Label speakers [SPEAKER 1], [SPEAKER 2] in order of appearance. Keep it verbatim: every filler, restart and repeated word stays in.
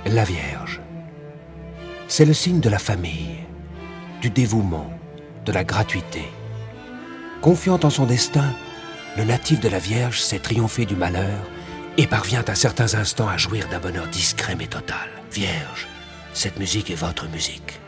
[SPEAKER 1] La Vierge. C'est le signe de la famille, du dévouement, de la gratuité. Confiant en son destin, le natif de la Vierge sait triompher du malheur et parvient à certains instants à jouir d'un bonheur discret mais total. Vierge, cette musique est votre musique.